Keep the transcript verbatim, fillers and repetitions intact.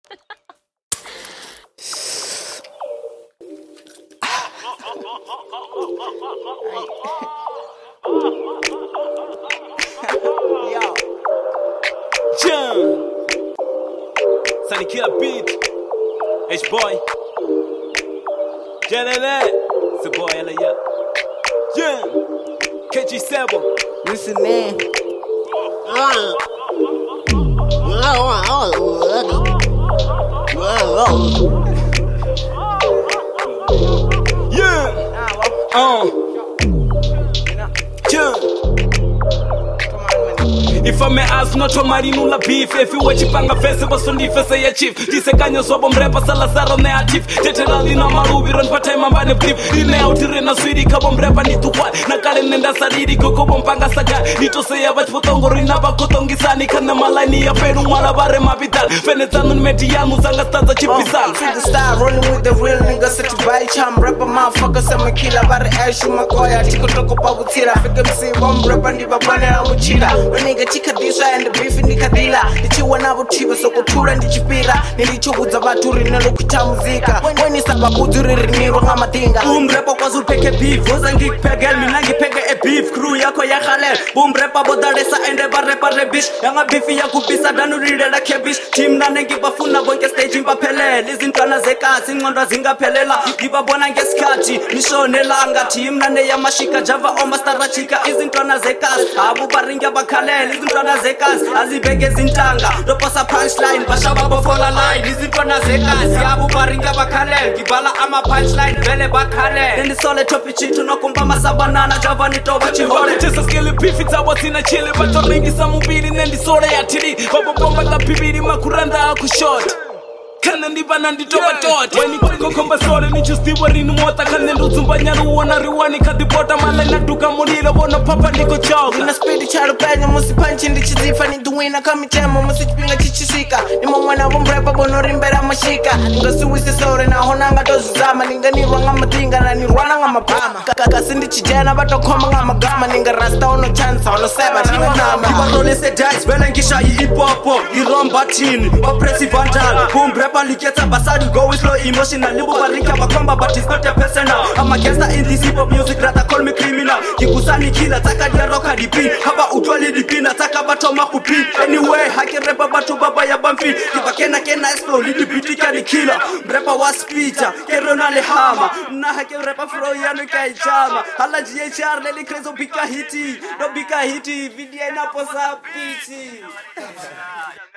Yo. Jam. Sunny Killer Beat. H-Boy. Jalele. It's the boy Elia. Jam. K G seven. Listen, man. Yeah. Uh. Yeah. If I may ask not to marinu la beef if you watch panga festival sundi fesa ya chief disekanyo sobo mrepa salazaro ne atif teterali na marubi ron patema mbane brief ine outire na swidi kabo mrepa ni tukwa na kale nenda sadidi kokobo mpanga saga nitose ya bat potongo rina bakotongisani kana malani ya peru mara bare mabital fenetanu mediamu zanga staza chipisal See the style rolling with the real nigga set to buy cham rapper motherfucker sama killer bare ashu makoya tiko toko pabutira fike msi bomb rapper ndi babane na muchira nigga chika disa and the beef ndi kadila ndichiwa nabo chiba sokutura ndichipira nilichobudza baturi nelokita muzika when is sababu dzuri niro ngamadinga boom rapper kwazu peke beef woza ngikupegel mina ngipege e beef crew yako ya khalel boom rapper bodalesa ende ba rapper le bitch yanga beef yakubisa danu rirela kebish team nane ngibafuna bonke stage impaphelele izintwana zekasi ingqondo zingaphelela ngibabona ngesikhathi nishonelanga team nane yamashika java omastara chika izintwana zekasi abu baringa bakhalele izintwana zekasi azibeke izintanga doposa punchline bashaba bofola line izintwana zekasi abu baringa bakhalele ngibala ama punchline vele bakhalele ndisole topi chitu nokumba masabanana java nitoba chihole tesa skele beef itawatina chile batoringisa mubili nendisore ya tili babo bomba la bibiri makuranda akushot kana ndibana nditoba tot when you komba sore ni just wari ni mota kana nduzumba nyaru wona riwani kadibota mala na duka munira wona papa ndiko choka ina speed chalo penya musi punch ndichizifa ni duwina kama chemo musi chipinga chichisika ni mwana wa mrepa bono rimbera mashika ngasuwise sore na honanga tozama ninganirwa ngamatinga na nirwana ngamapama kaka sindi chijana batokoma ngamagama ninga rasta ono chance ono seba ninganama ibarole se dice vele ngishayi ipopo iromba tini ba presidential boom rapper liketa basadi go with low emotional libo barika bakomba but it's not a personal I'm a gangster in this hip hop music rather call me criminal kikusani killer taka dia roka dipi haba utwali dipi nataka batoma kupi anyway haki rapper batu baba ya bamfi kibakena kena explode dipitika ni killer rapper was speecher kerona le hama na haki rapper flow yanu kai chama hala G H R leli krezo bika hiti no bika hiti video inaposa piti